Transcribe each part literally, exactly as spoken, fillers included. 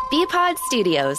B-Pod Studios.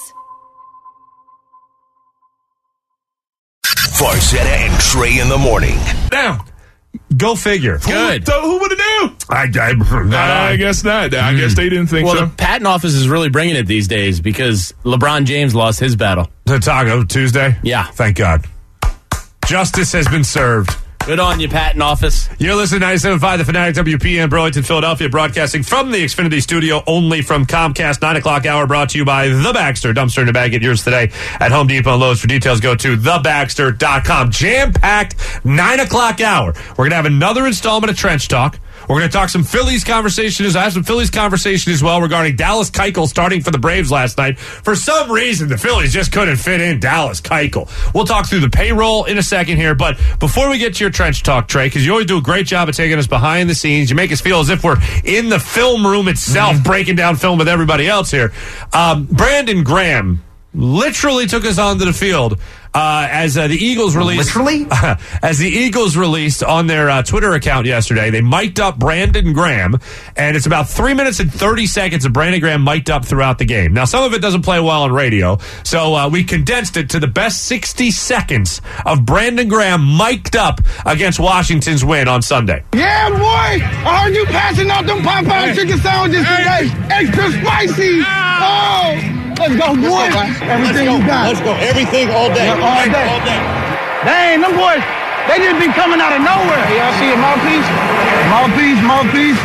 Farcetta and Trey in the morning. Now, go figure. Good. Who, who would have knew? I, I, I guess not. I guess they didn't think Well, so. the patent office is really bringing it these days because LeBron James lost his battle. The Taco Tuesday? Yeah. Thank God. Justice has been served. Good on you, patent office. You're listening to ninety-seven point five, The Fanatic, W P N, Burlington, Philadelphia, broadcasting from the Xfinity Studio, only from Comcast. nine o'clock hour brought to you by The Baxter. Dumpster in a bag. Get yours today at Home Depot and Lowe's. For details, go to the baxter dot com. Jam-packed nine o'clock hour. We're going to have another installment of Trench Talk. We're going to talk some Phillies conversation. I have some Phillies conversation as well regarding Dallas Keuchel starting for the Braves last night. For some reason, the Phillies just couldn't fit in Dallas Keuchel. We'll talk through the payroll in a second here, but before we get to your Trench Talk, Trey, because you always do a great job of taking us behind the scenes. You make us feel as if we're in the film room itself, mm-hmm. breaking down film with everybody else here. Um, Brandon Graham literally took us onto the field uh, as uh, the Eagles released. Literally? Uh, as the Eagles released on their uh, Twitter account yesterday, they mic'd up Brandon Graham, and it's about three minutes and thirty seconds of Brandon Graham mic'd up throughout the game. Now, some of it doesn't play well on radio, so uh, we condensed it to the best sixty seconds of Brandon Graham mic'd up against Washington's win on Sunday. Yeah, boy! I heard you passing out them Popeye chicken sandwiches today. Extra spicy! Oh! Let's go, boy. Let's go, Everything Let's go. you got. Let's go. Everything all day. Yeah, all day. All day. Dang, them boys, they just be coming out of nowhere. Hey, y'all see a mouthpiece? Mouthpiece, mouthpiece.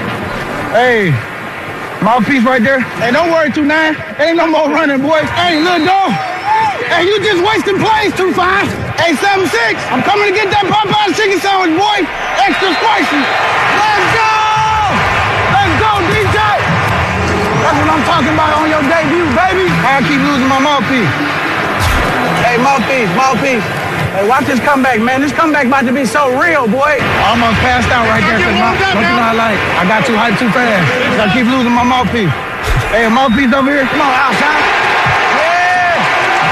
Hey, mouthpiece right there. Hey, don't worry, two nine. Ain't no more running, boys. Hey, little dog. Hey, you just wasting plays, two five. Hey, seven six. I'm coming to get that Popeye chicken sandwich, boy. Extra spicy. Let's go. Let's go, D J. That's what I'm talking about on your debut, baby. I keep losing my mouthpiece. Hey, mouthpiece, mouthpiece. Hey, watch this comeback, man. This comeback about to be so real, boy. I almost passed out right there. My, don't you know I like? I got too hyped too fast. So I keep losing my mouthpiece. Hey, a mouthpiece over here. Come on, outside. Yeah!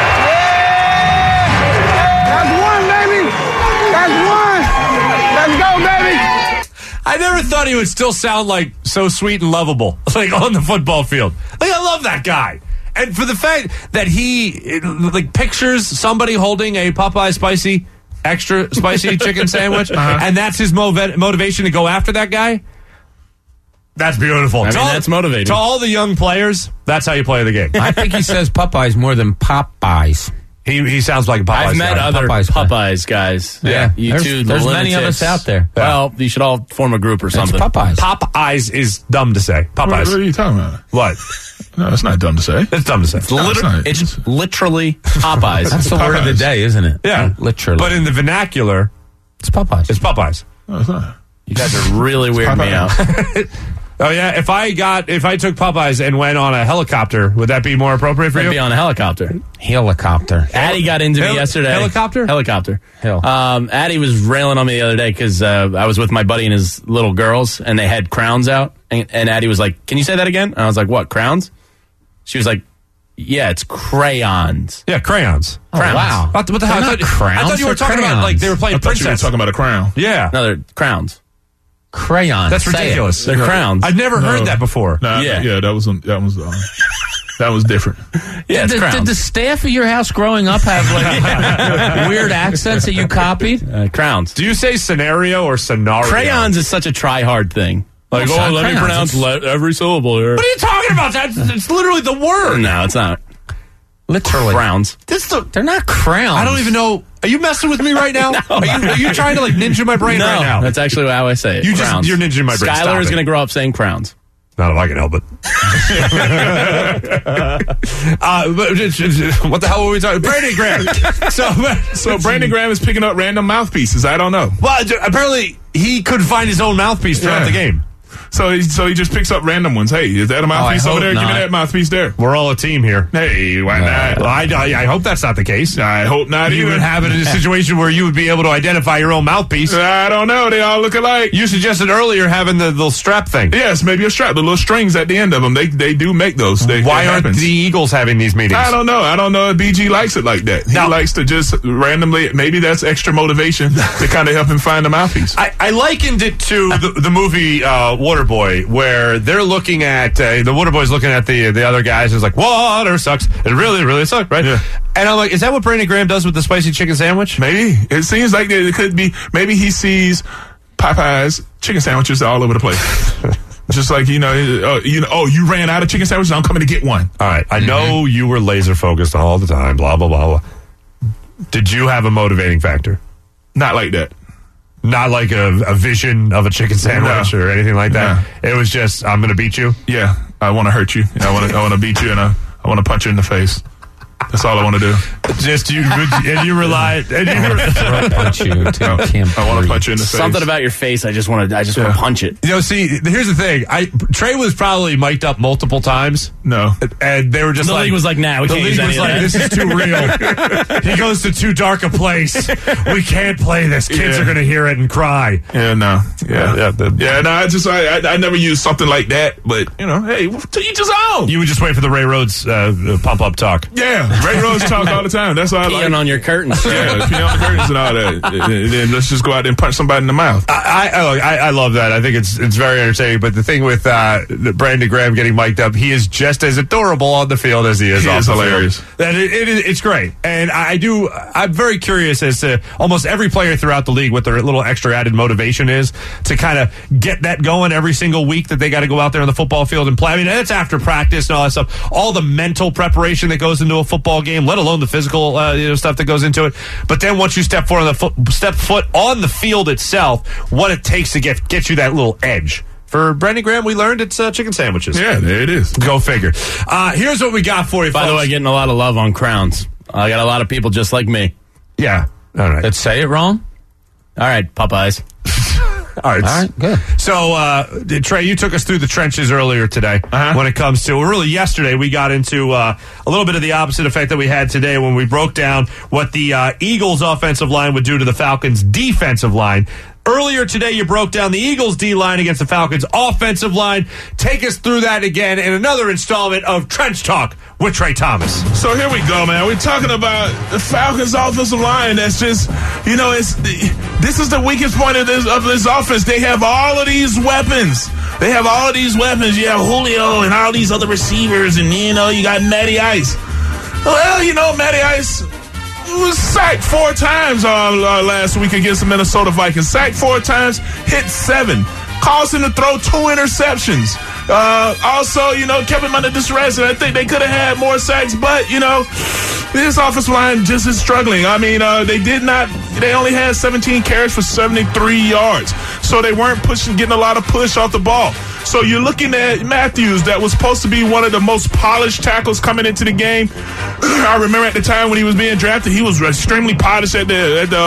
Yeah! That's one, baby. That's one. Let's go, baby. I never thought he would still sound like so sweet and lovable, like on the football field. Like, I love that guy. And for the fact that he, like, pictures somebody holding a Popeye spicy, extra spicy chicken sandwich, uh-huh. and that's his motiv- motivation to go after that guy, that's beautiful. I mean, to all, that's motivating. To all the young players, that's how you play the game. I think he says Popeyes more than Popeyes. He he sounds like a Popeyes I've met guy. other Popeyes, Popeyes guys. Yeah. You There's- two, the there's many of lunatics. us out there. Well, you should all form a group or It's something. Popeyes. Popeyes is dumb to say. What, Popeyes. what are you talking about? What? No, it's not dumb to say. It's dumb to say. It's, No, liter- it's not. it's literally Popeyes. That's the word of the Popeyes. day, isn't it? Yeah. Literally. But in the vernacular, it's Popeyes. it's Popeyes. No, it's not. You guys are really weirding me out. Oh yeah, if I got if I took Popeyes and went on a helicopter, would that be more appropriate for I'd you? be on a helicopter. Helicopter. Addie got into Hel- me yesterday. helicopter? Helicopter. Hill. Um, Addie was railing on me the other day because uh, I was with my buddy and his little girls, and they had crowns out. And, and Addie was like, "Can you say that again?" And I was like, "What, crowns?" She was like, "Yeah, it's crayons." Yeah, crayons. Crowns. wow. What the, what the hell? They're I not thought, crowns, I thought you were they're talking about crayons. like they were playing I thought you were princess. talking about a crown. Yeah, No, they're crowns. Crayon. that's Say it. ridiculous. They're crowns. I've never heard that before. Nah, Yeah. yeah, that was that was uh, that was different. Yeah, it's Did, crowns. did the staff of your house growing up have like weird accents that you copied? uh, crowns. Do you say scenario or scenario? Crayons is such a try-hard thing. Like, It's oh, not let me crayons, pronounce it's- le- every syllable here. What are you talking about? That's it's literally the word. No, it's not. Literally. Crowns. This the, They're not crowns. I don't even know. Are you messing with me right now? Are you are you trying to like ninja my brain No, right now? that's actually how I say it. You just- crowns. you're ninja my brain. Stop Skylar is it. going to grow up saying crowns. Not if I can help it. uh, but, what the hell were we talking? Brandon Graham. So, So Brandon Graham is picking up random mouthpieces. I don't know. well, apparently he couldn't find his own mouthpiece throughout Yeah. the game. So he so he just picks up random ones. Hey, is that a mouthpiece hope over there? Give me not. that mouthpiece there. We're all a team here. Hey, why not? Well, I, I, I hope that's not the case. I hope not You either. would have it in a situation where you would be able to identify your own mouthpiece. I don't know. They all look alike. You suggested earlier having the little strap thing. Yes, maybe a strap. The little strings at the end of them. They they do make those. They, Why it aren't happens. the Eagles having these meetings? I don't know. I don't know if B G likes it like that. He No. likes to just randomly. Maybe that's extra motivation to kind of help him find a mouthpiece. I, I likened it to the, the movie uh, Waterboy. water boy where they're looking at uh, the water boy's looking at the the other guys. It's like water sucks. It really, really sucks, right? Yeah. And I'm like, is that what Brandon Graham does with the spicy chicken sandwich? Maybe. It seems like it could be. Maybe he sees Popeye's chicken sandwiches all over the place. Just like, you know, uh, you know, oh, you ran out of chicken sandwiches, I'm coming to get one. All right. I know mm-hmm. you were laser focused all the time, blah, blah, blah, blah. Did you have a motivating factor? Not like that. Not like a, a vision of a chicken sandwich no. or anything like that? No. It was just, I'm going to beat you? Yeah. I want to hurt you. I want to I want to beat you, and I, I want to punch you in the face. That's all I want to do. Just you, and you rely. And you re- throat punch you until you can't I want to punch you in the face. Something about your face. I just want to. I just Yeah. want to punch it. You know, see, here's the thing. I Trey was probably mic'd up multiple times. No. And they were just The like, league was like, nah, we the can't league use was any like, of this is too real. He goes to too dark a place. We can't play this. Kids Yeah. are going to hear it and cry. Yeah, no. Yeah. Yeah, the- yeah, no, I just, I, I, I never used something like that, but, you know, hey, to each his own. You would just wait for the Ray Rhodes uh, pump up talk. Yeah, Ray Rhodes talk all the time. That's all I Peeing like. on your curtains. Yeah, pee on the curtains and all that. And then let's just go out there and punch somebody in the mouth. I, I, I, I love that. I think it's it's very entertaining. But the thing with uh, Brandon Graham getting mic'd up, he is just as adorable on the field as he is He off is the hilarious. field. And it, it, it's great. And I do. I'm very curious as to almost every player throughout the league what their little extra added motivation is to kind of get that going every single week that they got to go out there on the football field and play. I mean, that's after practice and all that stuff. All the mental preparation that goes into a football game, let alone the physical uh, you know, stuff that goes into it. But then once you step foot on the foot, step foot on the field itself, what it takes to get get you that little edge. For Brandon Graham, we learned it's uh, chicken sandwiches. Yeah, there it is. Go figure. Uh, here's what we got for you, By folks. the way, getting a lot of love on Crowns. I got a lot of people just like me. Yeah. All right. Let's say it wrong. All right, Popeyes. All right. All right, good. So, uh, Trey, you took us through the trenches earlier today Uh-huh. when it comes to, well, really yesterday, we got into uh, a little bit of the opposite effect that we had today when we broke down what the uh, Eagles' offensive line would do to the Falcons' defensive line. Earlier today, you broke down the Eagles' D-line against the Falcons' offensive line. Take us through that again in another installment of Trench Talk with Trey Thomas. So here we go, man. We're talking about the Falcons' offensive line. That's just, you know, it's this is the weakest point of this of this offense. They have all of these weapons. They have all of these weapons. You have Julio and all these other receivers, and you know, you got Matty Ice. Well, you know, Matty Ice was sacked four times uh, uh, last week against the Minnesota Vikings. Sacked four times, hit seven. Caused him to throw two interceptions. Uh, also, you know, kept him under distress, and I think they could have had more sacks, but, you know, this offensive line just is struggling. I mean, uh, they did not, they only had seventeen carries for seventy-three yards, so they weren't pushing, getting a lot of push off the ball. So you're looking at Matthews, that was supposed to be one of the most polished tackles coming into the game. I remember at the time when he was being drafted, he was extremely polished at the, at the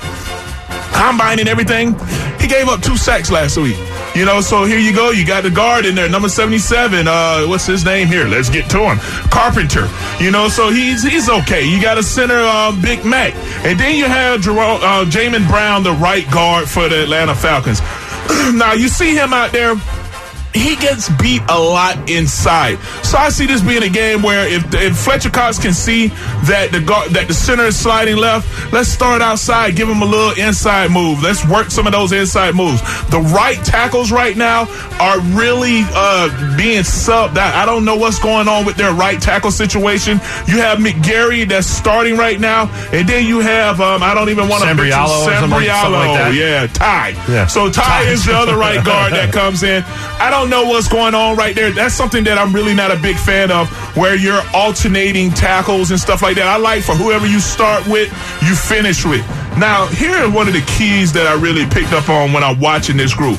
uh, combine and everything. He gave up two sacks last week. You know, so here you go. You got the guard in there, number seventy-seven. Uh, what's his name here? Let's get to him. Carpenter. You know, so he's he's okay. You got a center, uh, Big Mac. And then you have Jerome, uh, Jamin Brown, the right guard for the Atlanta Falcons. Now, you see him out there. He gets beat a lot inside. So I see this being a game where if, if Fletcher Cox can see that the guard, that the center is sliding left, let's start outside, give him a little inside move. Let's work some of those inside moves. The right tackles right now are really uh, being subbed out. I don't know what's going on with their right tackle situation. You have McGarry that's starting right now, and then you have, um, I don't even want to mention Sambrialo or something like- something like that. Yeah, Ty. Yeah. So Ty, Ty is the other right guard that comes in. I don't know what's going on right there. That's something that I'm really not a big fan of, where you're alternating tackles and stuff like that. I like for whoever you start with, you finish with. Now, here are one of the keys that I really picked up on when I'm watching this group.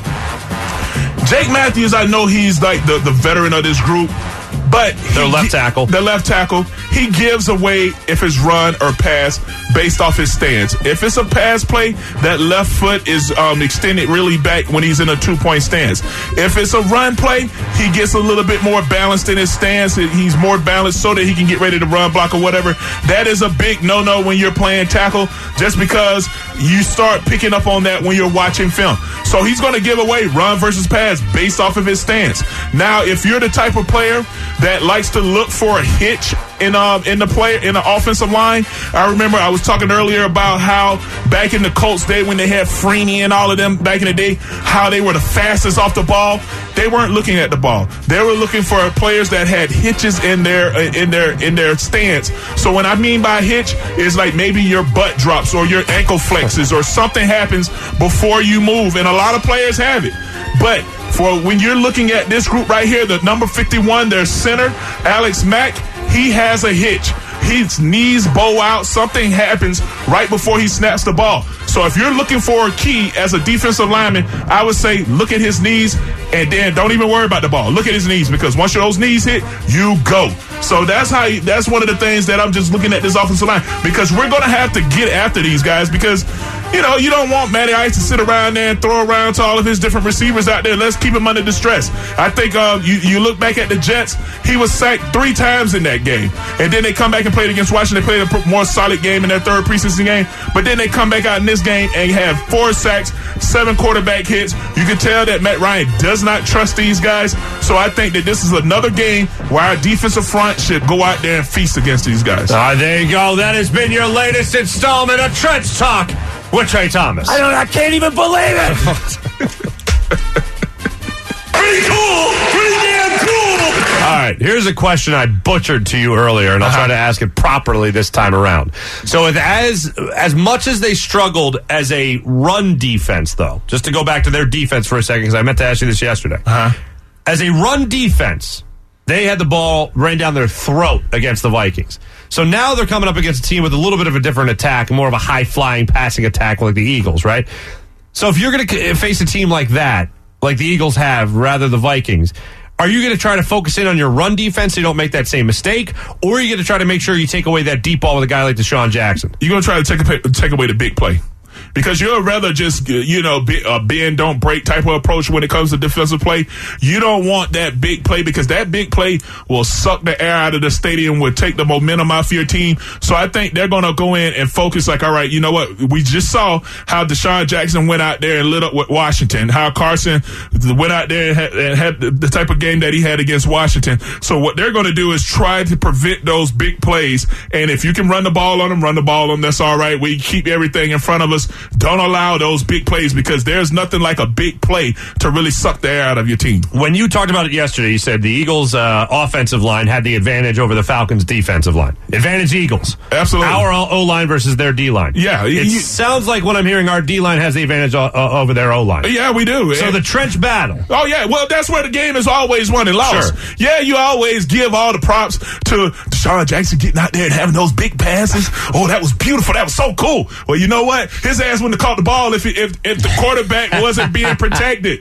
Jake Matthews, I know he's like the, the veteran of this group, but Their left tackle. The left tackle, he gives away if it's run or pass based off his stance. If it's a pass play, that left foot is um, extended really back when he's in a two-point stance. If it's a run play, he gets a little bit more balanced in his stance. He's more balanced so that he can get ready to run, block, or whatever. That is a big no-no when you're playing tackle, just because you start picking up on that when you're watching film. So he's going to give away run versus pass based off of his stance. Now, if you're the type of player that likes to look for a hitch in um in the player in the offensive line. I remember I was talking earlier about how back in the Colts day when they had Freeney and all of them back in the day, how they were the fastest off the ball. They weren't looking at the ball. They were looking for players that had hitches in their in their in their stance. So when I mean by hitch is like maybe your butt drops or your ankle flexes or something happens before you move, and a lot of players have it. But for when you're looking at this group right here, the number fifty-one, their center, Alex Mack, he has a hitch. His knees bow out. Something happens right before he snaps the ball. So if you're looking for a key as a defensive lineman, I would say look at his knees and then don't even worry about the ball. Look at his knees, because once those knees hit, you go. So that's how. You, that's one of the things that I'm just looking at this offensive line, because we're going to have to get after these guys, because you know you don't want Matty Ice to sit around there and throw around to all of his different receivers out there. Let's keep him under distress. I think uh, you you look back at the Jets, he was sacked three times in that game, and then they come back and played against Washington. They played a more solid game in their third preseason game, but then they come back out in this game and have four sacks, seven quarterback hits. You can tell that Matt Ryan does not trust these guys. So I think that this is another game where our defensive front should go out there and feast against these guys. All right, there you go. That has been your latest installment of Trench Talk with Trey Thomas. I don't. I can't even believe it. Pretty cool. Pretty damn cool. All right, here's a question I butchered to you earlier, and I'll uh-huh. try to ask it properly this time around. So with as as much as they struggled as a run defense, though, just to go back to their defense for a second, because I meant to ask you this yesterday. Uh-huh. As a run defense, they had the ball rain down their throat against the Vikings. So now they're coming up against a team with a little bit of a different attack, more of a high-flying passing attack like the Eagles, right? So if you're going to face a team like that, like the Eagles have, rather the Vikings, are you going to try to focus in on your run defense so you don't make that same mistake, or are you going to try to make sure you take away that deep ball with a guy like Deshaun Jackson? You're going to try to take, a, take away the big play. Because you'd rather just, you know, be, a bend, don't break type of approach when it comes to defensive play. You don't want that big play, because that big play will suck the air out of the stadium, will take the momentum off your team. So I think they're going to go in and focus like, all right, you know what? We just saw how Deshaun Jackson went out there and lit up with Washington, how Carson went out there and had, and had the type of game that he had against Washington. So what they're going to do is try to prevent those big plays. And if you can run the ball on them, run the ball on them, that's all right. We keep everything in front of us. Don't allow those big plays, because there's nothing like a big play to really suck the air out of your team. When you talked about it yesterday, you said the Eagles' uh, offensive line had the advantage over the Falcons' defensive line. Advantage Eagles. Absolutely. Our O-line versus their D-line. Yeah. It you, sounds like what I'm hearing, our D-line has the advantage o- o- over their O-line. Yeah, we do. So and, the trench battle. Oh, yeah. Well, that's where the game is always won and lost. Sure. Yeah, you always give all the props to Deshaun Jackson getting out there and having those big passes. Oh, that was beautiful. That was so cool. Well, you know what? His ass wouldn't have caught the ball if, if, if the quarterback wasn't being protected.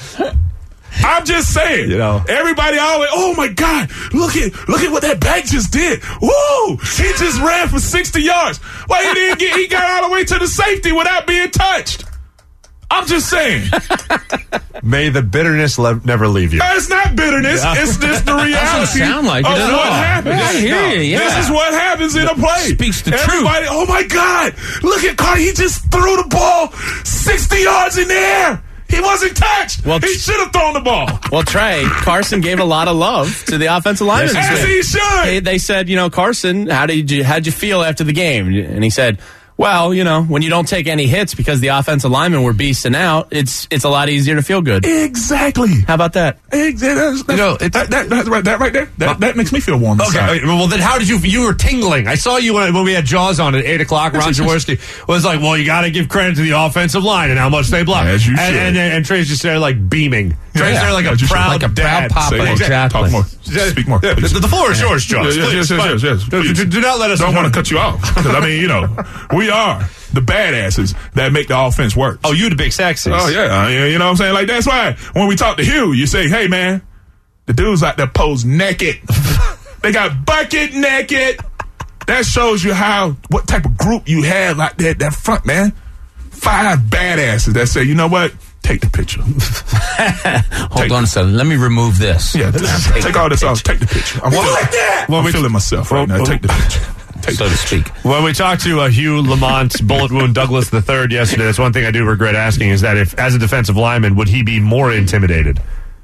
I'm just saying, you know, everybody always, oh my God, look at look at what that back just did. Woo! He just ran for sixty yards. Well, he didn't get, he got all the way to the safety without being touched. I'm just saying. May the bitterness le- never leave you. It's not bitterness. Yeah. It's just the reality. Doesn't sound like it of at what all. happens. Yeah, I hear you. Yeah. This is what happens in a play. Speaks the Everybody, truth. oh my God, look at Carter. He just threw the ball sixty yards in the air. He wasn't touched. Well, he should have thrown the ball. Well, Trey, Carson gave a lot of love to the offensive lineman. Yes, as he should. They, they said, you know, Carson, how did you how'd you feel after the game? And he said, well, you know, when you don't take any hits because the offensive linemen were beasting out, it's it's a lot easier to feel good. Exactly. How about that? Exactly. That's, that's, you know, it's, that, that, that, right, that right there, that, that makes me feel warm. Okay, okay, well then how did you, you were tingling. I saw you when, when we had Jaws on at eight o'clock. Ron Jaworski was like, well, you got to give credit to the offensive line and how much they block. As you and, should. And, and, and Trey's just there like beaming. Trey's Yeah. there like a As you should. proud Like a proud dad. papa. Say, Exactly. Talk more. Speak more. Yeah, the, the floor is yours, Jaws. Yes, yes, Please, yes, yes, yes, do, please. do, do not let us. Don't want to cut you off. Because, I mean, you know, we are the badasses that make the offense work. Oh, you the big sexies. Oh, yeah. You know what I'm saying? Like, that's why when we talk to Hugh, you say, hey, man, the dudes out there pose naked. They got bucket naked. That shows you how, what type of group you have out there at that front, man. Five badasses that say, you know what? Take the picture. Hold take on a second. Let me remove this. Yeah, take, take all this off. Take the picture. I'm, Well, feeling, like that. I'm Well, we- feeling myself right well, now. Take the picture. Take So to speak. When we talked to uh, Hugh Lamont's bullet wound Douglas the third yesterday, that's one thing I do regret asking is that if, as a defensive lineman, would he be more intimidated?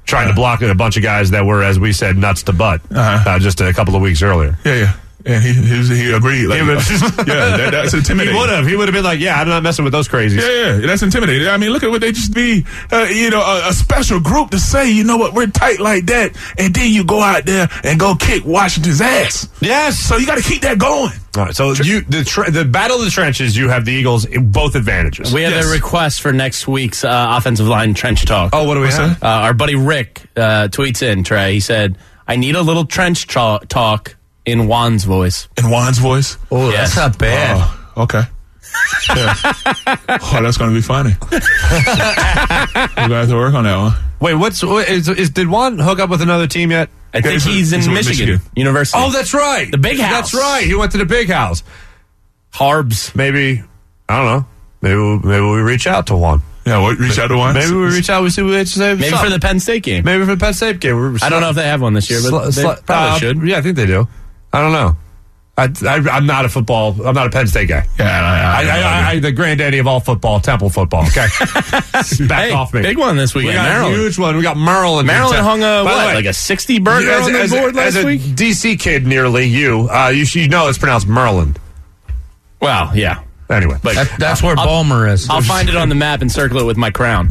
trying Uh-huh. to block a bunch of guys that were, as we said, nuts to butt Uh-huh. uh, just a couple of weeks earlier. Yeah, yeah. And he he, was, he agreed. Like, He would- yeah, that, that's He intimidating. would have. He would have been like, yeah, I'm not messing with those crazies. Yeah, yeah, that's intimidating. I mean, look at what they just be, uh, you know, a, a special group to say, you know what, we're tight like that, and then you go out there and go kick Washington's ass. Yes. So you got to keep that going. All right, so you the tre- the battle of the trenches, you have the Eagles in both advantages. We have Yes. a request for next week's uh, offensive line trench talk. Oh, what do we have? Uh, our buddy Rick uh, tweets in, Trey. He said, I need a little trench tra- talk in Juan's voice. In Juan's voice. Oh, Yes. that's not bad. Oh, okay. Yeah. Oh, that's going to be funny. We're going to have to work on that one. Wait, what's what, is, is did Juan hook up with another team yet? I think he's with- he's in he's with Michigan, Michigan. University. Oh, that's right. The big house. That's right. He went to the big house. Harbs. Maybe I don't know. Maybe we'll, maybe we reach out to Juan. Yeah, what, reach out to one. Maybe we reach out. We see what they say. Maybe for the Penn State game. maybe for the Penn State game. We're I don't know if they have one this year, but Sli- they sli- probably uh, should. Yeah, I think they do. I don't know. I, I, I'm not a football. I'm not a Penn State guy. Yeah, I, I, I, I, I, the granddaddy of all football, Temple football. Okay, back Hey, off me. big one this We weekend. got a Maryland. huge one. We got Maryland. Maryland hung a, By the what, way, like a sixty burger as, on the as board a, last as a week? D C kid, nearly you. Uh, you, should, you know it's pronounced Maryland. Well, yeah. Anyway, But That, that's where I'll- Balmer is. I'll find it on the map and circle it with my crown.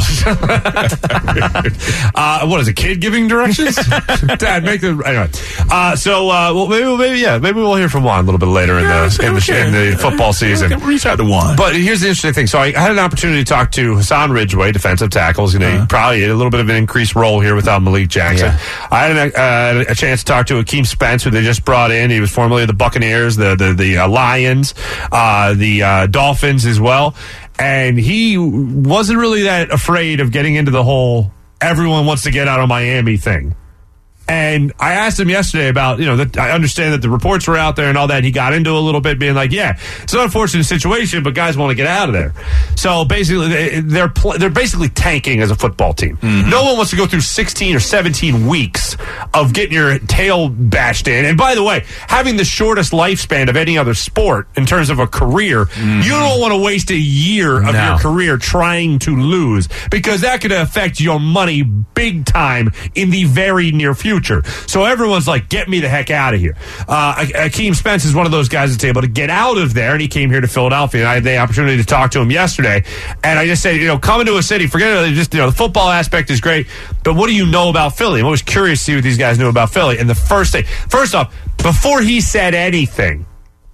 uh, what is a kid giving directions? Dad, make the anyway. Uh, so, uh, well, maybe, maybe, yeah, maybe we'll hear from Juan a little bit later in Yeah, the in the, okay. in the football season. Yeah, reach out to one. But here's the interesting thing. So I had an opportunity to talk to Hassan Ridgeway, defensive tackle. He's going to probably a little bit of an increased role here without Malik Jackson. Yeah. I had a, uh, a chance to talk to Akeem Spence, who they just brought in. He was formerly of the Buccaneers, the the, the uh, Lions, uh, the uh, Dolphins as well. And he wasn't really that afraid of getting into the whole everyone wants to get out of Miami thing. And I asked him yesterday about, you know, that I understand that the reports were out there and all that. He got into a little bit being like, yeah, it's an unfortunate situation, but guys want to get out of there. So basically, they- they're pl- they're basically tanking as a football team. No one wants to go through sixteen or seventeen weeks of getting your tail bashed in. And by the way, having the shortest lifespan of any other sport in terms of a career, you don't want to waste a year of No. your career trying to lose because that could affect your money big time in the very near future. So everyone's like, get me the heck out of here. Uh, Akeem Spence is one of those guys that's able to get out of there, and he came here to Philadelphia, and I had the opportunity to talk to him yesterday. And I just said, you know, coming to a city, forget it, just, you know, the football aspect is great, but what do you know about Philly? I'm always curious to see what these guys knew about Philly. And the first thing, first off, before he said anything,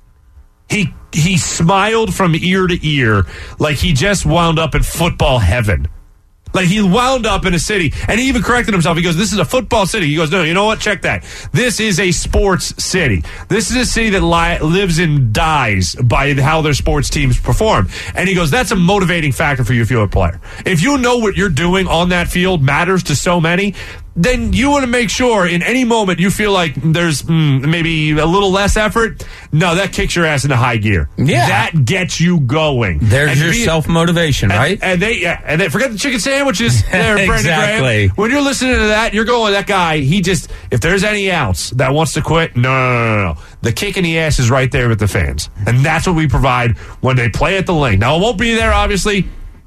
he he smiled from ear to ear like he just wound up in football heaven. Like he wound up in a city, and he even corrected himself. He goes, this is a football city. He goes, no, you know what? Check that. This is a sports city. This is a city that li- lives and dies by how their sports teams perform. And he goes, that's a motivating factor for you if you're a player. If you know what you're doing on that field matters to so many, then you want to make sure in any moment you feel like there's mm, maybe a little less effort. No, that kicks your ass into high gear. Yeah. That gets you going. There's And your be- self-motivation, and- right? And they, yeah, and they forget the chicken sandwiches there, Brandon Exactly. Graham. When you're listening to that, you're going, that guy, he just, if there's any ounce that wants to quit, no, no, no, no, no. The kick in the ass is right there with the fans. And that's what we provide when they play at the link. Now, it won't be there, obviously,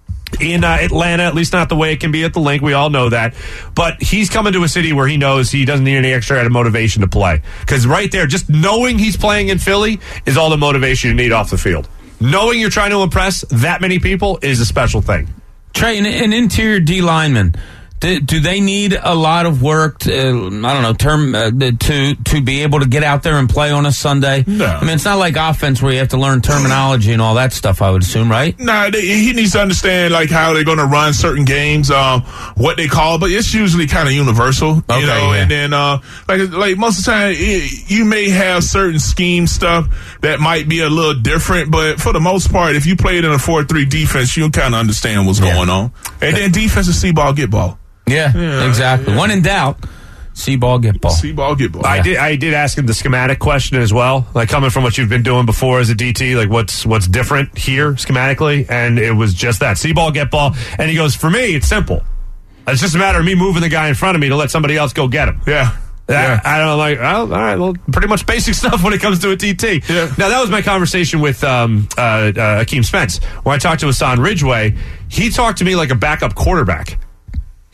in uh, Atlanta, at least not the way it can be at the link. We all know that. But he's coming to a city where he knows he doesn't need any extra added motivation to play. Because right there, just knowing he's playing in Philly is all the motivation you need off the field. Knowing you're trying to impress that many people is a special thing. Trey, an, an interior D lineman, do, do they need a lot of work to, uh, I don't know, term uh, to to be able to get out there and play on a Sunday? No. I mean, it's not like offense where you have to learn terminology and all that stuff, I would assume, right? Nah, they, he needs to understand like how they're going to run certain games, um, what they call, but it's usually kind of universal, Okay, you know. yeah. And then, uh, like, like most of the time, it, you may have certain scheme stuff that might be a little different, but for the most part, if you played in a four three defense, you kind of understand what's going on. And then defense is see ball, get ball. Yeah, Yeah, exactly. yeah. When in doubt, see ball, get ball. See ball, get ball. I did. I did ask him the schematic question as well, like coming from what you've been doing before as a D T, like what's what's different here schematically, and it was just that: see ball, get ball. And he goes, for me, it's simple. It's just a matter of me moving the guy in front of me to let somebody else go get him. Yeah. Yeah. Yeah. I don't like. Oh, all right. Well, pretty much basic stuff when it comes to a D T. Yeah. Now that was my conversation with um, uh, uh, Akeem Spence, where I talked to Hassan Ridgeway. He talked to me like a backup quarterback.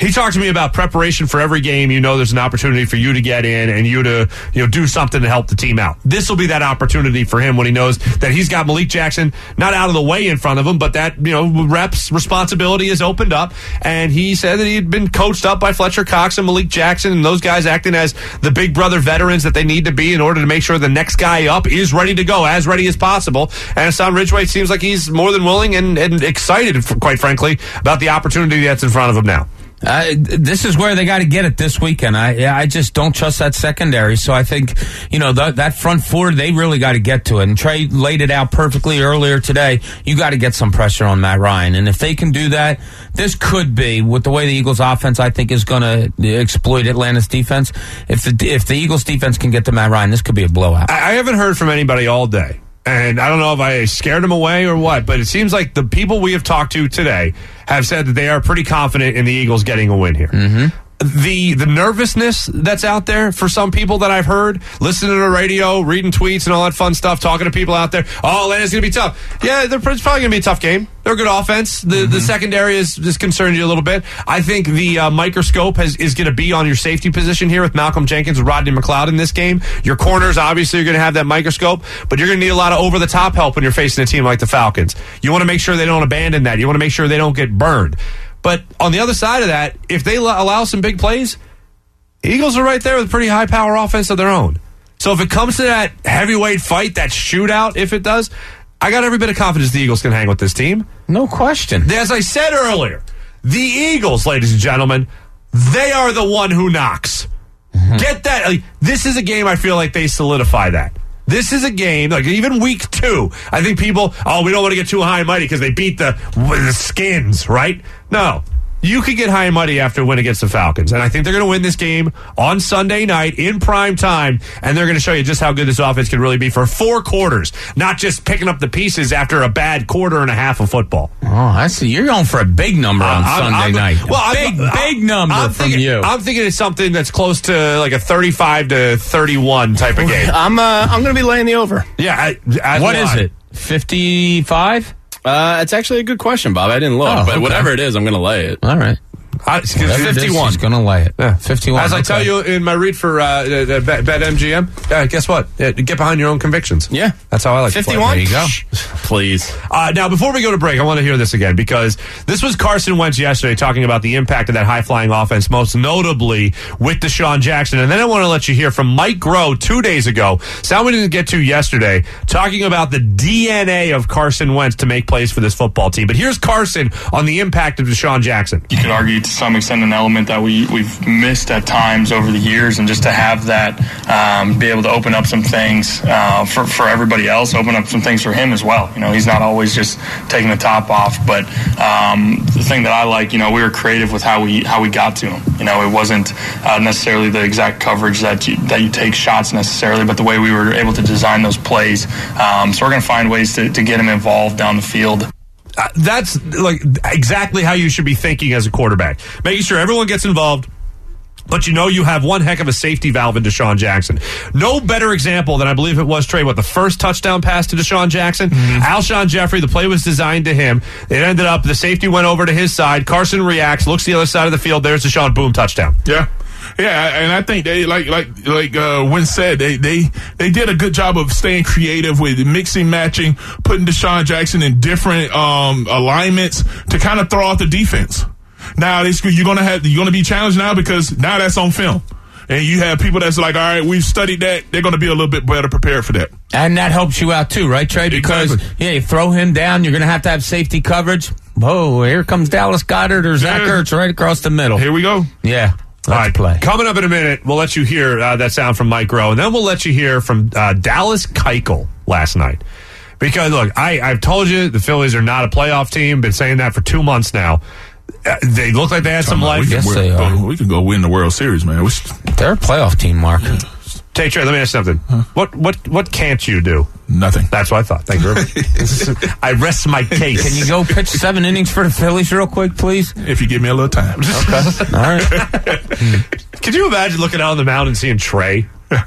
He talked to me about preparation for every game. You know, there's an opportunity for you to get in and you to, you know, do something to help the team out. This will be that opportunity for him when he knows that he's got Malik Jackson not out of the way in front of him, but that, you know, reps responsibility is opened up. And he said that he had been coached up by Fletcher Cox and Malik Jackson and those guys acting as the big brother veterans that they need to be in order to make sure the next guy up is ready to go, as ready as possible. And Hassan Ridgeway seems like he's more than willing and, and excited, quite frankly, about the opportunity that's in front of him now. Uh, this is where they got to get it this weekend. I I just don't trust that secondary. So I think, you know, th- that front four, they really got to get to it. And Trey laid it out perfectly earlier today. You got to get some pressure on Matt Ryan. And if they can do that, this could be, with the way the Eagles offense, I think, is going to exploit Atlanta's defense. If the, if the Eagles defense can get to Matt Ryan, this could be a blowout. I, I haven't heard from anybody all day. And I don't know if I scared them away or what, but it seems like the people we have talked to today have said that they are pretty confident in the Eagles getting a win here. Mm-hmm. The the nervousness that's out there for some people that I've heard, listening to the radio, reading tweets and all that fun stuff, talking to people out there, oh, Atlanta's going to be tough. Yeah, they're, it's probably going to be a tough game. They're a good offense. The mm-hmm. the secondary is just concerned you a little bit. I think the uh, microscope has, is going to be on your safety position here with Malcolm Jenkins and Rodney McLeod in this game. Your corners, obviously, are going to have that microscope, but you're going to need a lot of over-the-top help when you're facing a team like the Falcons. You want to make sure they don't abandon that. You want to make sure they don't get burned. But on the other side of that, if they allow some big plays, Eagles are right there with a pretty high-power offense of their own. So if it comes to that heavyweight fight, that shootout, if it does, I got every bit of confidence the Eagles can hang with this team. No question. As I said earlier, the Eagles, ladies and gentlemen, they are the one who knocks. Mm-hmm. Get that. Like, this is a game I feel like they solidify that. This is a game, like even week two, I think people, oh, we don't want to get too high and mighty because they beat the, the Skins, right? No. You could get high and mighty after a win against the Falcons. And I think they're going to win this game on Sunday night in prime time. And they're going to show you just how good this offense can really be for four quarters, not just picking up the pieces after a bad quarter and a half of football. Oh, I see. You're going for a big number on I'm, Sunday I'm, night. Well, big, I'm, big number I'm from thinking, you. I'm thinking it's something that's close to like a thirty-five to thirty-one type of game. I'm uh, I'm going to be laying the over. Yeah. I, I, what well, is it? fifty-five? Uh, it's actually a good question, Bob. I didn't look, oh, but okay. whatever it is, I'm going to lay it. All right. Uh, fifty-one. He's going to lay it. Yeah. fifty-one. As I okay. tell you in my read for uh, uh, Bet, Bet M G M, uh, guess what? Uh, get behind your own convictions. Yeah. That's how I like fifty-one? to play. There you go. Please. Uh, now, before we go to break, I want to hear this again because this was Carson Wentz yesterday talking about the impact of that high-flying offense, most notably with Deshaun Jackson. And then I want to let you hear from Mike Groh two days ago, sound we didn't get to yesterday, talking about the D N A of Carson Wentz to make plays for this football team. But here's Carson on the impact of Deshaun Jackson. You could argue to some extent an element that we, we've missed at times over the years, and just to have that, um, be able to open up some things uh, for, for everybody else, open up some things for him as well. You know, he's not always just taking the top off, but um, the thing that I like, you know, we were creative with how we how we got to him. You know, it wasn't uh, necessarily the exact coverage that you, that you take shots necessarily, but the way we were able to design those plays. Um, so we're going to find ways to, to get him involved down the field. Uh, that's like exactly how you should be thinking as a quarterback. Making sure everyone gets involved, but you know you have one heck of a safety valve in Deshaun Jackson. No better example than I believe it was, Trey, what, the first touchdown pass to Deshaun Jackson? Mm-hmm. Alshon Jeffrey, the play was designed to him. It ended up, the safety went over to his side. Carson reacts, looks the other side of the field. There's Deshaun, boom, touchdown. Yeah. Yeah, and I think they like like like uh, Wynn said they, they they did a good job of staying creative with mixing, matching, putting Deshaun Jackson in different um, alignments to kind of throw out the defense. Now this, you're gonna have you're gonna be challenged now because now that's on film, and you have people that's like, all right, we've studied that. They're gonna be a little bit better prepared for that, and that helps you out too, right, Trey? Because exactly. yeah, you throw him down, you're gonna have to have safety coverage. Whoa, here comes Dallas Goedert or Zach yeah. Ertz right across the middle. Here we go. Yeah. All right, play. Coming up in a minute, we'll let you hear uh, that sound from Mike Groh, and then we'll let you hear from uh, Dallas Keuchel last night. Because, look, I, I've told you the Phillies are not a playoff team. Been saying that for two months now. Uh, they look like they had some life. Yes, we, they can, are. we can go win the World Series, man. We should, They're a playoff team, Mark. Tay Trey, let me ask you something. Huh? What what what can't you do? Nothing. That's what I thought. Thank you very much. I rest my case. Can you go pitch seven innings for the Phillies real quick, please? If you give me a little time. Okay. All right. Could you imagine looking out on the mound and seeing Trey?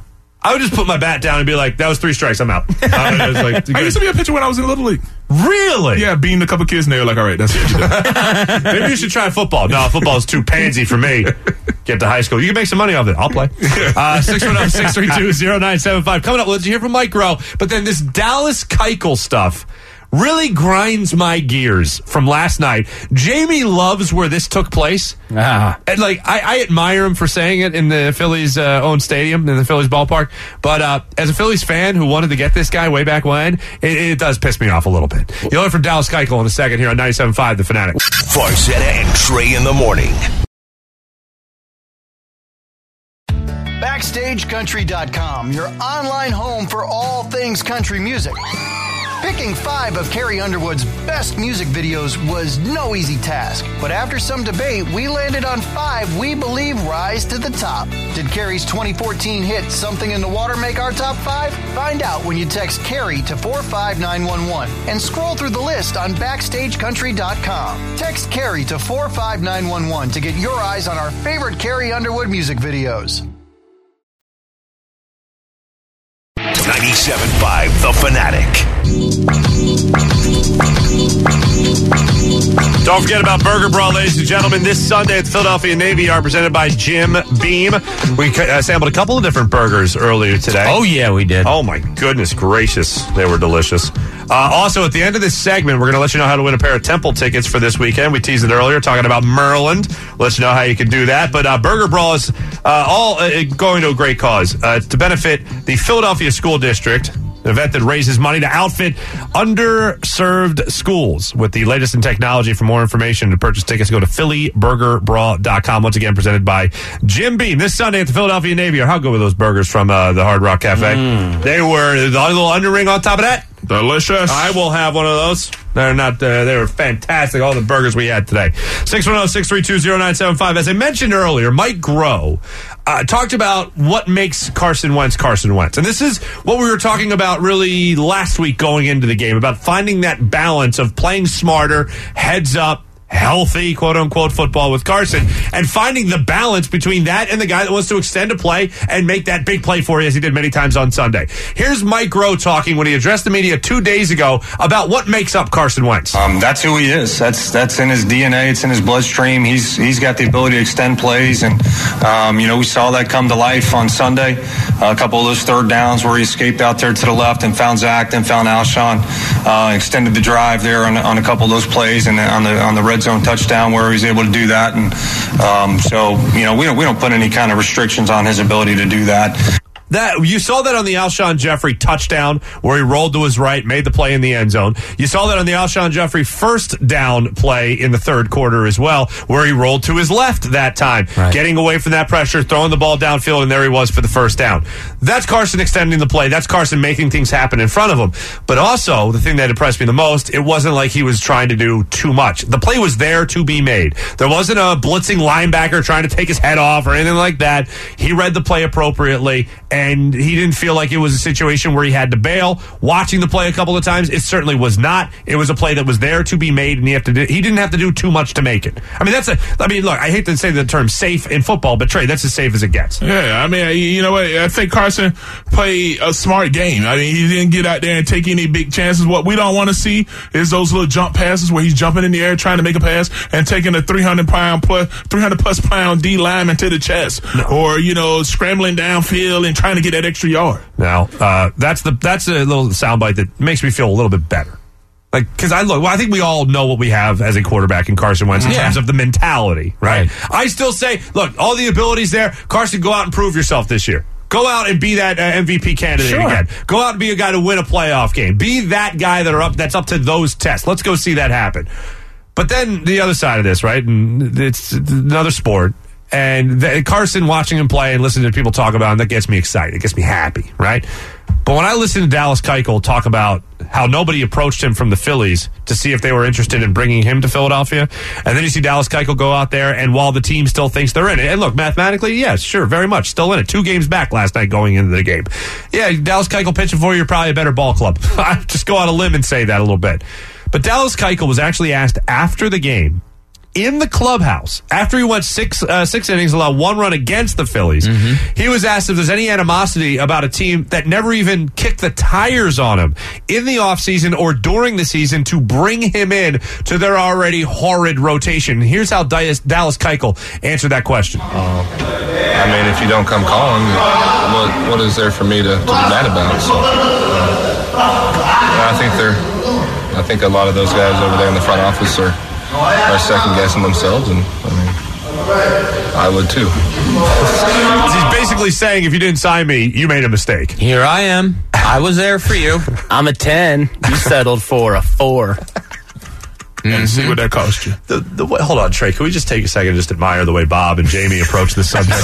I would just put my bat down and be like, that was three strikes, I'm out. Uh, I, was like, I used to be a pitcher when I was in Little League. Really? Yeah, beating a couple kids and they were like, all right, that's what you do. Maybe you should try football. No, football is too pansy for me. Get to high school. You can make some money off it. I'll play. Uh, six one zero, six three two, zero nine seven five. Coming up, let's hear from Mike Groh. But then this Dallas Keuchel stuff really grinds my gears from last night. Jamie loves where this took place. Ah. And, like, I, I admire him for saying it in the Phillies' uh, own stadium, in the Phillies ballpark. But uh, as a Phillies fan who wanted to get this guy way back when, it, it does piss me off a little bit. You'll hear from Dallas Keuchel in a second here on ninety-seven point five The Fanatic. Farzetta and Trey in the morning. Backstage Country dot com, your online home for all things country music. Picking five of Carrie Underwood's best music videos was no easy task, but after some debate, we landed on five we believe rise to the top. Did Carrie's twenty fourteen hit Something in the Water make our top five? Find out when you text Carrie to four five nine one one and scroll through the list on Backstage Country dot com. Text Carrie to four five nine one one to get your eyes on our favorite Carrie Underwood music videos. ninety-seven point five The Fanatic. Don't forget about Burger Brawl, ladies and gentlemen. This Sunday at the Philadelphia Navy Yard, presented by Jim Beam. We uh, sampled a couple of different burgers earlier today. Oh, yeah, we did. Oh, my goodness gracious. They were delicious. Uh, also, at the end of this segment, we're going to let you know how to win a pair of Temple tickets for this weekend. We teased it earlier, talking about Maryland. Let you know how you can do that. But uh, Burger Brawl is uh, all uh, going to a great cause uh, to benefit the Philadelphia School District, an event that raises money to outfit underserved schools with the latest in technology. For more information to purchase tickets, go to philly burger brawl dot com. Once again, presented by Jim Beam. This Sunday at the Philadelphia Navy Yard. How good were those burgers from uh, the Hard Rock Cafe? Mm. They were the little underring on top of that. Delicious. I will have one of those. They're not. Uh, they were fantastic. All the burgers we had today. six one zero, six three two, zero nine seven five. As I mentioned earlier, Mike Groh uh, talked about what makes Carson Wentz Carson Wentz. And this is what we were talking about really last week going into the game, about finding that balance of playing smarter, heads up, healthy, quote-unquote, football with Carson, and finding the balance between that and the guy that wants to extend a play and make that big play for you, as he did many times on Sunday. Here's Mike Groh talking when he addressed the media two days ago about what makes up Carson Wentz. Um, that's who he is. That's that's in his D N A. It's in his bloodstream. He's he's got the ability to extend plays, and um, you know, we saw that come to life on Sunday. Uh, a couple of those third downs where he escaped out there to the left and found Zach, then found Alshon, uh, extended the drive there on, on a couple of those plays, and on the on the red zone touchdown where he was able to do that. And um, so, you know, we don't we don't put any kind of restrictions on his ability to do that. That you saw that on the Alshon Jeffrey touchdown where he rolled to his right, made the play in the end zone. You saw that on the Alshon Jeffrey first down play in the third quarter as well, where he rolled to his left that time, right, getting away from that pressure, throwing the ball downfield, and there he was for the first down. That's Carson extending the play. That's Carson making things happen in front of him. But also, the thing that impressed me the most, it wasn't like he was trying to do too much. The play was there to be made. There wasn't a blitzing linebacker trying to take his head off or anything like that. He read the play appropriately, and he didn't feel like it was a situation where he had to bail. Watching the play a couple of times, it certainly was not. It was a play that was there to be made, and he, have to do, he didn't have to do too much to make it. I mean, that's a. I mean, look, I hate to say the term safe in football, but Trey, that's as safe as it gets. Yeah, I mean, you know what? I think Carson played a smart game. I mean, he didn't get out there and take any big chances. What we don't want to see is those little jump passes where he's jumping in the air trying to make a pass and taking a three hundred pound plus three hundred plus pound D lineman to the chest, no. or you know, scrambling downfield and trying to get that extra yard. Now, uh, that's the that's a little soundbite that makes me feel a little bit better. Like, because I look, well, I think we all know what we have as a quarterback in Carson Wentz in yeah. terms of the mentality, right? right? I still say, look, all the abilities there. Carson, go out and prove yourself this year. Go out and be that uh, M V P candidate sure. again. Go out and be a guy to win a playoff game. Be that guy that are up that's up to those tests. Let's go see that happen. But then the other side of this, right? And it's another sport. And the, Carson, watching him play and listening to people talk about him, that gets me excited. It gets me happy, right? But when I listen to Dallas Keuchel talk about how nobody approached him from the Phillies to see if they were interested in bringing him to Philadelphia, and then you see Dallas Keuchel go out there, and while the team still thinks they're in it, and look, mathematically, yes, sure, very much, still in it. Two games back last night going into the game. Yeah, Dallas Keuchel pitching for you, you're probably a better ball club. Just go out on a limb and say that a little bit. But Dallas Keuchel was actually asked after the game in the clubhouse after he went six uh, six innings, allowed one run against the Phillies. Mm-hmm. He was asked if there's any animosity about a team that never even kicked the tires on him in the offseason or during the season to bring him in to their already horrid rotation. Here's how Dallas, Dallas Keuchel answered that question. Uh, I mean, if you don't come calling, what what is there for me to, to be mad about? So, uh, I think they're. I think a lot of those guys over there in the front office are are second guessing themselves, and I mean, I would too. He's basically saying, if you didn't sign me, you made a mistake. Here I am. I was there for you. I'm a ten. You settled for a four. And mm-hmm. see what that cost you. The, the, hold on, Trey. Can we just take a second and just admire the way Bob and Jamie approach this subject?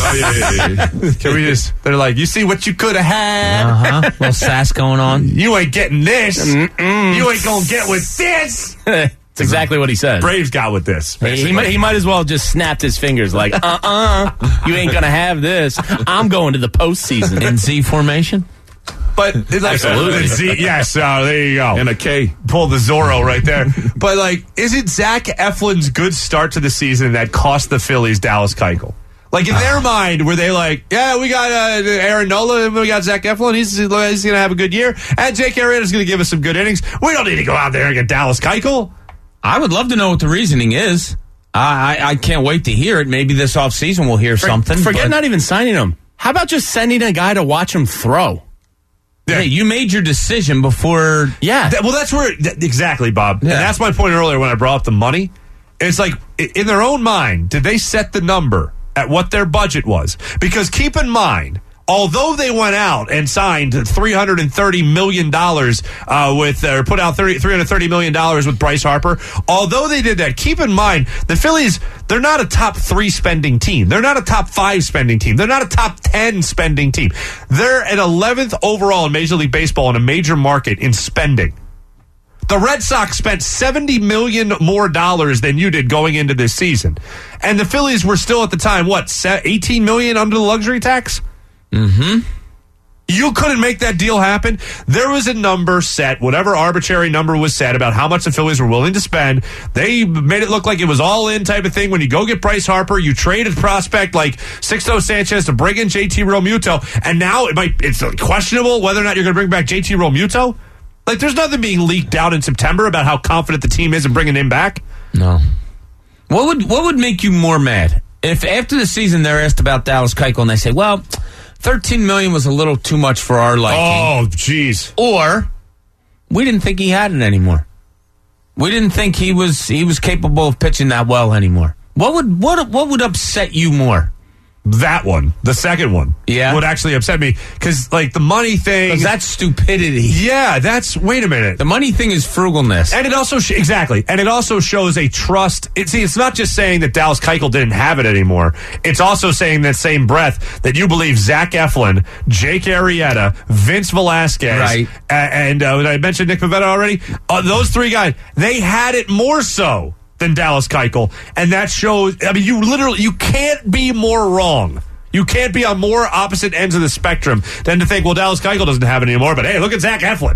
Can we just, they're like, you see what you could have had? Uh-huh. A little sass going on. You ain't getting this. Mm-mm. You ain't going to get with this. It's exactly what he said. Braves got with this. He, he, might, he might as well just snapped his fingers like, uh-uh, you ain't going to have this. I'm going to the postseason. In Z formation? But it's like, absolutely. Z, yes, uh, there you go. And a K. Pull the Zorro right there. But, like, is it Zach Eflin's good start to the season that cost the Phillies Dallas Keuchel? Like, in their mind, were they like, yeah, we got uh, Aaron Nola, and we got Zach Eflin, he's, he's going to have a good year, and Jake Arrieta's going to give us some good innings. We don't need to go out there and get Dallas Keuchel. I would love to know what the reasoning is. I, I, I can't wait to hear it. Maybe this offseason we'll hear For, something. Forget but... not even signing him. How about just sending a guy to watch him throw? Yeah. Hey, you made your decision before. Yeah. That, well, that's where, that, exactly, Bob. Yeah. And that's my point earlier when I brought up the money. It's like, in their own mind, did they set the number at what their budget was? Because keep in mind, although they went out and signed three hundred thirty million dollars uh, with, or put out three hundred thirty million dollars with Bryce Harper, although they did that, keep in mind, the Phillies, they're not a top three spending team. They're not a top five spending team. They're not a top ten spending team. They're an eleventh overall in Major League Baseball in a major market in spending. The Red Sox spent seventy million dollars more dollars than you did going into this season. And the Phillies were still at the time, what, eighteen million dollars under the luxury tax? Mm-hmm. You couldn't make that deal happen. There was a number set, whatever arbitrary number was set about how much the Phillies were willing to spend. They made it look like it was all in type of thing. When you go get Bryce Harper, you trade a prospect like Sixto Sanchez to bring in J T Realmuto, and now it might it's questionable whether or not you're going to bring back J T Realmuto. Like, there's nothing being leaked out in September about how confident the team is in bringing him back. No. What would what would make you more mad if after the season they're asked about Dallas Keuchel and they say, well, thirteen million dollars was a little too much for our liking. Oh, jeez. Or we didn't think he had it anymore. We didn't think he was he was capable of pitching that well anymore. What would what what would upset you more? That one, the second one, yeah, would actually upset me because, like, the money thing, because that's stupidity. Yeah, that's wait a minute. The money thing is frugalness, and it also sh- exactly, and it also shows a trust. It, see, it's not just saying that Dallas Keuchel didn't have it anymore. It's also saying that same breath that you believe Zach Eflin, Jake Arrieta, Vince Velasquez, right, uh, and uh, I mentioned Nick Pivetta already. Uh, those three guys, they had it more so than Dallas Keuchel, and that shows. I mean, you literally you can't be more wrong. You can't be on more opposite ends of the spectrum than to think, well, Dallas Keuchel doesn't have it anymore, but hey, look at Zach Eflin.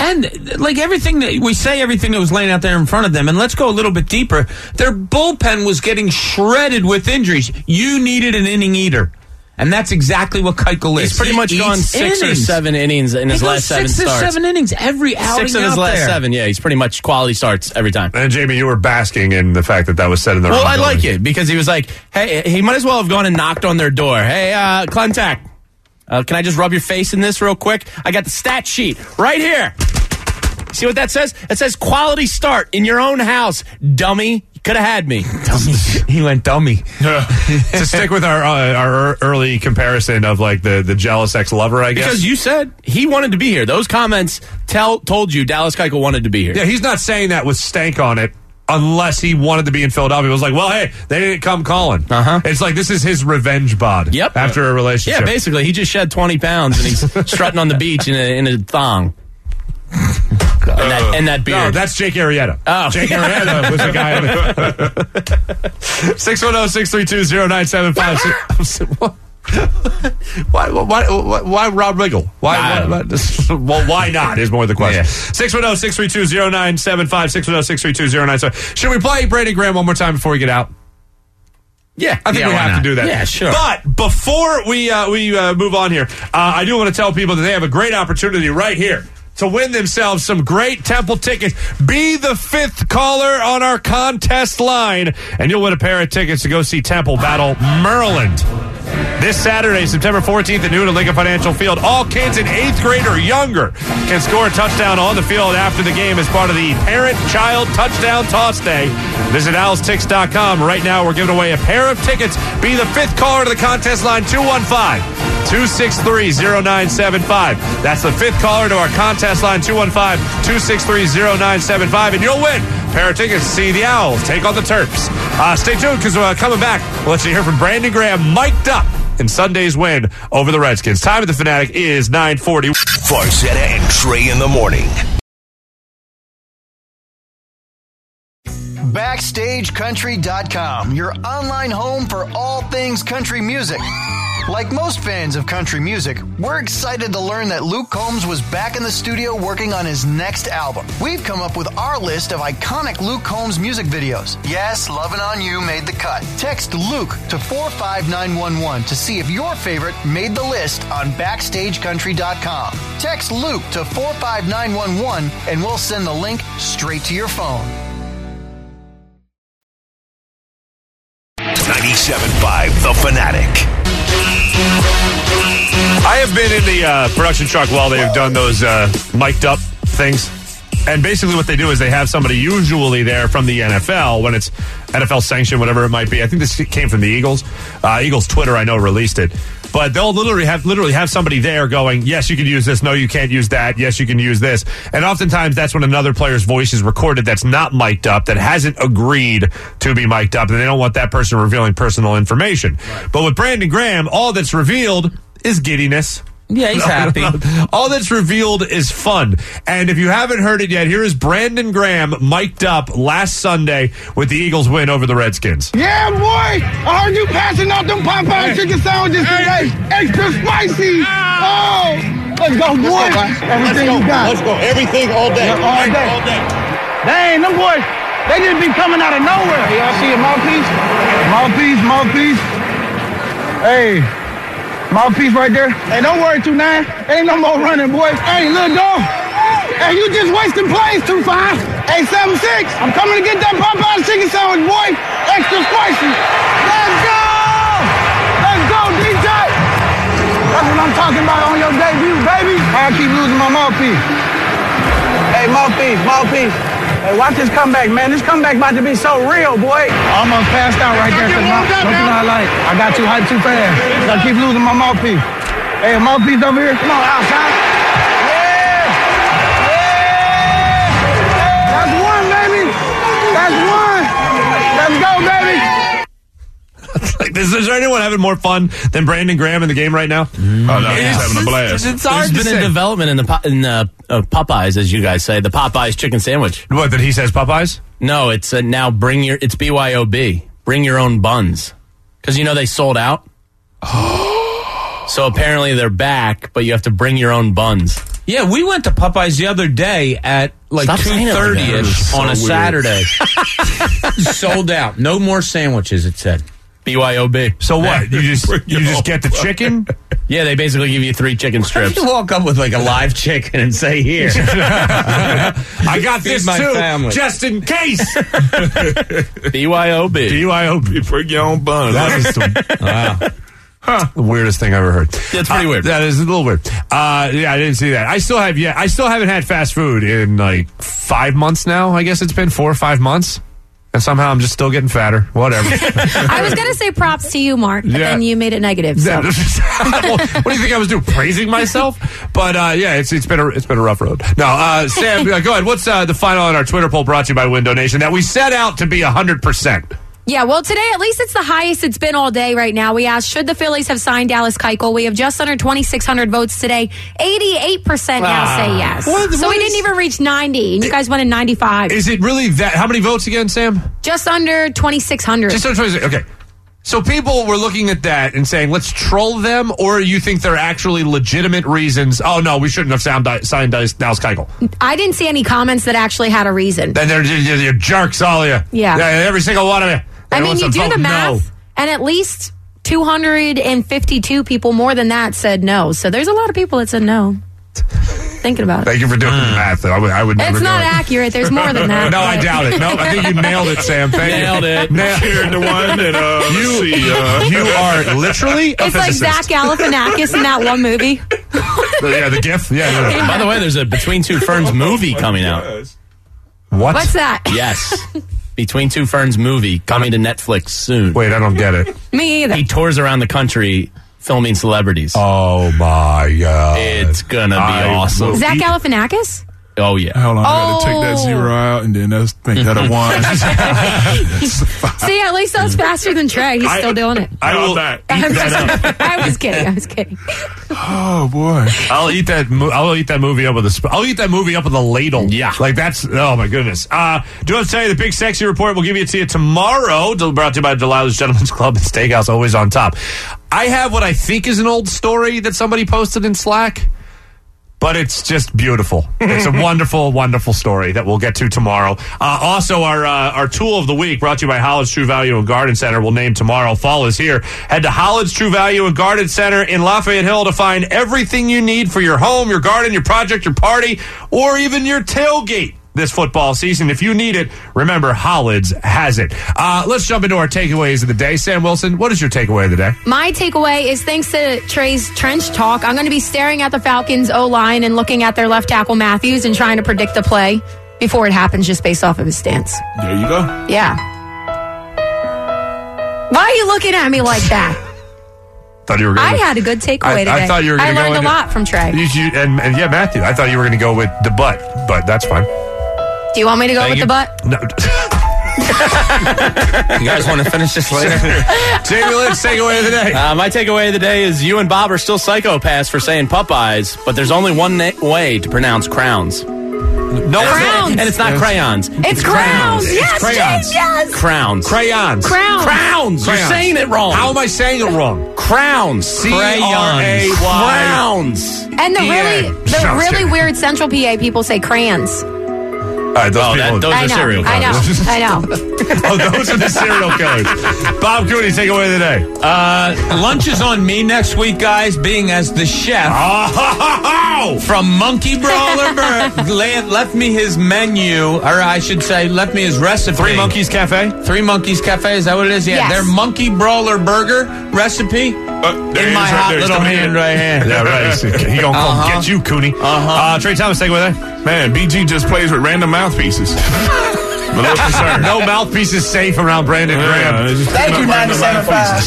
And like everything that we say, everything that was laying out there in front of them, and let's go a little bit deeper. Their bullpen was getting shredded with injuries. You needed an inning eater. And that's exactly what Keuchel is. He's pretty much he gone six innings. or seven innings in his he last seven six starts. Six or seven innings every outing Six in his out last there. seven, yeah. He's pretty much quality starts every time. And Jamie, you were basking in the fact that that was said in the Well, wrong I building. like it because he was like, hey, he might as well have gone and knocked on their door. Hey, uh, Clentac, uh, can I just rub your face in this real quick? I got the stat sheet right here. See what that says? It says quality start in your own house, dummy. You could have had me. Dummy. He went dummy. To stick with our uh, our early comparison of like the, the jealous ex-lover, I guess. Because you said he wanted to be here. Those comments tell told you Dallas Keuchel wanted to be here. Yeah, he's not saying that with stank on it unless he wanted to be in Philadelphia. It was like, well, hey, they didn't come calling. Uh-huh. It's like this is his revenge bod. Yep. After a relationship. Yeah, basically. He just shed twenty pounds and he's strutting on the beach in a, in a thong. And that, and that beard. No, that's Jake Arrieta. Oh. Jake Arrieta was the guy. six one zero, six three two, zero nine seven five. why, why, why, why Rob Riggle? Why, why, why, well, why not is more the question. six one zero, six three two, zero nine seven five, six one zero, six three two, zero nine seven five. Should we play Brandon Graham one more time before we get out? Yeah. I think yeah, we have not? to do that. Yeah, sure. But before we, uh, we uh, move on here, uh, I do want to tell people that they have a great opportunity right here to win themselves some great Temple tickets. Be the fifth caller on our contest line, and you'll win a pair of tickets to go see Temple battle Maryland this Saturday, September fourteenth at noon at Lincoln Financial Field. All kids in eighth grade or younger can score a touchdown on the field after the game as part of the Parent-Child Touchdown Toss Day. Visit owls tix dot com. Right now, we're giving away a pair of tickets. Be the fifth caller to the contest line, two one five, two six three, zero nine seven five. That's the fifth caller to our contest line, two one five, two six three, zero nine seven five, and you'll win a pair of tickets to see the Owls take on the Terps. Uh, stay tuned, because uh, coming back, we'll let you hear from Brandon Graham, mic'd up in Sunday's win over the Redskins. Time of the Fanatic is nine forty. Farzetta and Trey in the morning. Backstage Country dot com, your online home for all things country music. Like most fans of country music, we're excited to learn that Luke Combs was back in the studio working on his next album. We've come up with our list of iconic Luke Combs music videos. Yes, Lovin' On You made the cut. Text Luke to four five nine one one to see if your favorite made the list on Backstage Country dot com. Text Luke to four five nine one one and we'll send the link straight to your phone. ninety-seven point five The Fanatic. I have been in the uh, production truck while they've done those uh, mic'd up things. And basically what they do is they have somebody usually there from the N F L when it's N F L sanctioned, whatever it might be. I think this came from the Eagles. Uh, Eagles Twitter, I know, released it. But they'll literally have literally have somebody there going, yes, you can use this. No, you can't use that. Yes, you can use this. And oftentimes that's when another player's voice is recorded that's not mic'd up, that hasn't agreed to be mic'd up, and they don't want that person revealing personal information. Right. But with Brandon Graham, all that's revealed is giddiness. Yeah, he's happy. All that's revealed is fun. And if you haven't heard it yet, here is Brandon Graham mic'd up last Sunday with the Eagles win over the Redskins. Yeah, boy. I heard you passing out them Popeye chicken sandwiches today. Extra spicy. Oh, let's go, boy. Everything you got. Let's go. Everything all day. Yeah, all day. All day. Dang, them boys, they just be coming out of nowhere. Y'all see a mouthpiece? Mouthpiece, mouthpiece. Hey. Mouthpiece right there. Hey, don't worry, two nine. Ain't no more running, boy. Hey, little dog. Hey, you just wasting plays, two five. Hey, seven six. I'm coming to get that Popeye chicken sandwich, boy. Extra spicy. Let's go. Let's go, D J. That's what I'm talking about on your debut, baby. I keep losing my mouthpiece. Hey, mouthpiece, mouthpiece. Hey, watch this comeback, man. This comeback about to be so real, boy. I almost passed out right there. Don't you know I like I got too hyped too fast. I keep losing my mouthpiece. Hey, a mouthpiece over here. Come on, outside. Yeah. Yeah. That's one, baby. That's one. Let's go, baby. Like, is, is there anyone having more fun than Brandon Graham in the game right now? Mm. Oh, no, he's it's, having a blast. It's, it's hard There's to been say. a development in the po- in uh, uh, Popeyes, as you guys say, the Popeyes chicken sandwich. What, that he says Popeyes? No, it's uh, now bring your, it's B Y O B. Bring your own buns. Because, you know, they sold out. So apparently they're back, but you have to bring your own buns. Yeah, we went to Popeyes the other day at like Stop two saying it like that. thirty-ish So on a weird. Saturday. Sold out. No more sandwiches, it said. B Y O B. So what? You just you just get the chicken? Yeah, they basically give you three chicken strips. You walk up with like a live chicken and say, here. I got Feed this my too, family. just in case. B Y O B. B Y O B. Bring your own bun. That is the, wow. Huh. The weirdest thing I've ever heard. That's pretty uh, weird. That is a little weird. Uh, yeah, I didn't see that. I still have yeah. I still haven't had fast food in like five months now. I guess it's been four or five months. And somehow I'm just still getting fatter. Whatever. I was going to say props to you, Mark, but Yeah. then you made it negative. So. Well, what do you think I was doing? Praising myself? But uh, yeah, it's it's been a it's been a rough road. No, uh, Sam, go ahead. What's uh, the final on our Twitter poll brought to you by Window Nation that we set out to be a hundred percent? Yeah, well, today at least it's the highest it's been all day right now. We asked, should the Phillies have signed Dallas Keuchel? We have just under twenty-six hundred votes today. eighty-eight percent now Ah. say yes. What- so what we is- didn't even reach ninety, and you guys went in ninety-five. Is it really that? How many votes again, Sam? Just under twenty-six hundred. Just under twenty. Okay. So people were looking at that and saying, let's troll them, or you think they're actually legitimate reasons? Oh, no, we shouldn't have signed, signed Dallas Keuchel. I didn't see any comments that actually had a reason. Then they're, you're, you're jerks, all of you. Yeah. yeah. Every single one of you. I mean, you do vote the math, no. and at least two hundred fifty-two people more than that said no. So there's a lot of people that said no. Thinking about it. Thank you for doing mm. the math, though. I would, I would never It's not accurate. There's more than that. No, I doubt it. No, I think you nailed it, Sam. Thank nailed you. it. Nailed it. The one that, uh, you, see, uh, you are literally a It's like physicist. Zach Galifianakis in that one movie. Yeah, the GIF. Yeah, yeah, yeah. By the way, there's a Between Two Ferns movie coming out. What? What's that? Yes. Between Two Ferns movie coming to Netflix soon. Wait, I don't get it. Me either. He tours around the country filming celebrities. Oh, my God. It's going to be I awesome. Zach Galifianakis? Oh, yeah. Hold on, I Oh. gotta take that zero out and then let's make that a one. See, at least that was faster than Trey. He's I- still doing it. I will that. I eat was, that up. I was kidding. I was kidding. Oh boy. I'll eat that. Mo- I'll eat that movie up with a. Sp- I'll eat that movie up with a ladle. Yeah, like that's. Oh my goodness. Uh, do you want to tell you the big sexy report? We'll give you to you tomorrow. Brought to you by Delilah's Gentlemen's Club and Steakhouse. Always on top. I have what I think is an old story that somebody posted in Slack. But it's just beautiful. It's a wonderful, wonderful story that we'll get to tomorrow. Uh, also, our uh, our tool of the week brought to you by Holland's True Value and Garden Center. We'll name tomorrow. Fall is here. Head to Holland's True Value and Garden Center in Lafayette Hill to find everything you need for your home, your garden, your project, your party, or even your tailgate this football season. If you need it, remember, Holland's has it. Uh, let's jump into our takeaways of the day. Sam Wilson, what is your takeaway of the day? My takeaway is thanks to Trey's trench talk, I'm going to be staring at the Falcons O-line and looking at their left tackle Matthews and trying to predict the play before it happens just based off of his stance. There you go. Yeah. Why are you looking at me like that? Thought you were gonna, I had a good takeaway I, today. I thought you were going I to go learned into, a lot from Trey. You, you, and, and yeah, Matthew, I thought you were going to go with the butt, but that's fine. Do you want me to go Thank with you. the butt? No. You guys want to finish this later? Jamie Lynch, takeaway of the day. Uh, my takeaway of the day is you and Bob are still psychopaths for saying Popeyes, but there's only one na- way to pronounce crowns. No, Crowns. And it's not crayons. It's crowns. Yes, crayons. James, yes. Crowns. Crayons. Crowns. Crowns. You're Crayons. saying it wrong. How am I saying it wrong? Crowns. C R A Y. Crowns. And the The really, end. the Sounds really good. weird Central P A people say crayons. All right, those Oh, people. that, those I are know. serial I know. killers. I know. oh, those are the serial killers. Bob Cooney, takeaway of the day. Uh, lunch is on me next week, guys, being as the chef Oh, from Monkey Brawler Bur- le- left me his menu, or I should say, left me his recipe. Three Monkeys Cafe. Three Monkeys Cafe, is that what it is? Yeah, Yes. their Monkey Brawler Burger recipe Uh, there in it my is right hot there. It's little coming hand in. right here. Yeah, right. He gonna come Uh-huh. get you, Cooney. Uh-huh. Uh, Trey Thomas, takeaway of the day. Man, B G just plays with random mouthpieces. I'm a little concerned. No mouthpiece is safe around Brandon Graham. Thank you, ninety-seven point five.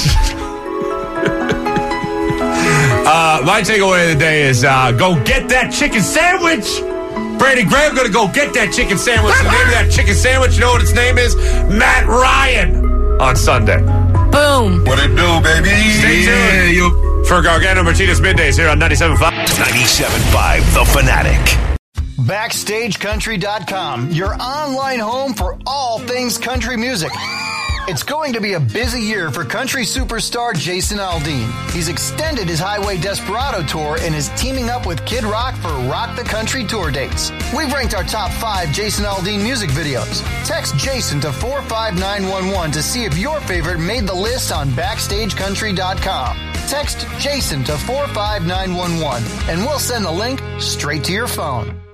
Uh, my takeaway of the day is uh, go get that chicken sandwich. Brandon Graham gonna go get that chicken sandwich. The name of that chicken sandwich, you know what its name is? Matt Ryan on Sunday. Boom. What it do, baby? Stay tuned you. for Gargano Martinez Middays here on ninety-seven point five. ninety-seven point five The Fanatic. Backstage Country dot com, your online home for all things country music. It's going to be a busy year for country superstar Jason Aldean. He's extended his Highway Desperado tour and is teaming up with Kid Rock for Rock the Country tour dates. We've ranked our top five Jason Aldean music videos. Text Jason to four five nine one one to see if your favorite made the list on Backstage Country dot com. Text Jason to four five nine one one and we'll send the link straight to your phone.